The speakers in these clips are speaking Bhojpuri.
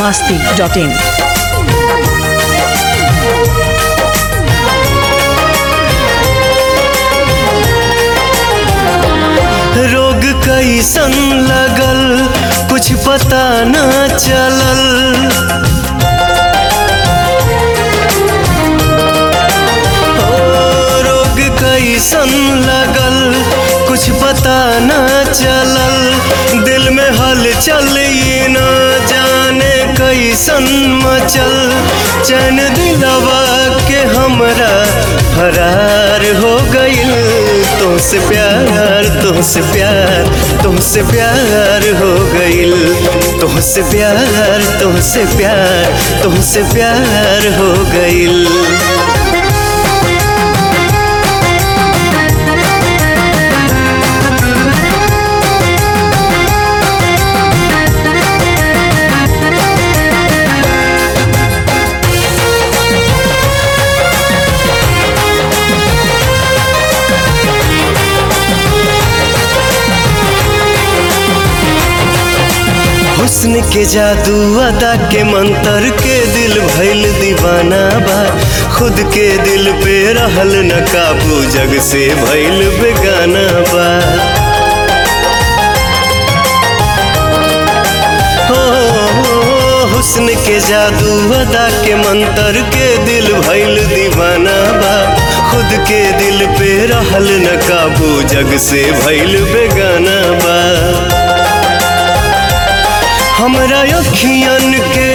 masti.in। रोग कैसन लगल कुछ पता न चलल, रोग कैसन लगल कुछ पता न चलल, दिल में हलचल ये न जाने कैसन मचल, चैन दिलवा के हमरा फरार हो गइल, तुमसे प्यार तुमसे प्यार तुमसे प्यार हो गइल, तुमसे प्यार तुमसे प्यार तुमसे प्यार हो गइल। हुस्न के जादू अदा के मंतर के दिल भइल दीवाना बा, खुद के दिल पे रहल न काबू जग से भइल बेगाना बा। हो हुस्न के जादू अदा के मंतर के दिल भइल दीवाना बा, खुद के दिल पे रहल न काबू जग से भइल बेगाना बा। हमरा अखियन के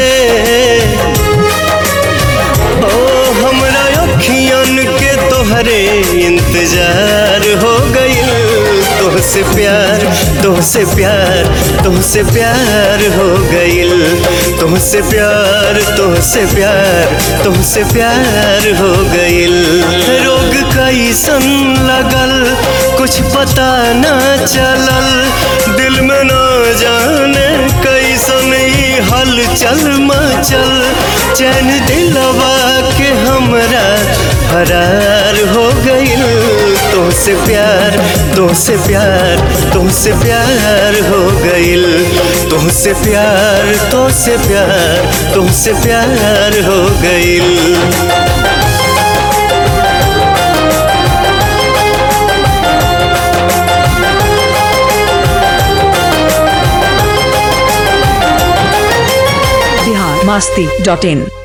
हमरा अखियन के तोहरे इंतजार हो गइल, तुमसे प्यार तुमसे प्यार तुमसे प्यार हो गइल, तुमसे प्यार तुमसे प्यार तुमसे प्यार हो गइल। रोग कैसन लगल कुछ पता न चलल, दिल में न जाने कैसन ई हलचल मचल, चैन दिलवा के हमरा फरार हो गइल, तुमसे प्यार तुमसे प्यार तुमसे प्यार हो गइल, तुमसे प्यार तुमसे प्यार तुमसे प्यार हो गइल। masti.in।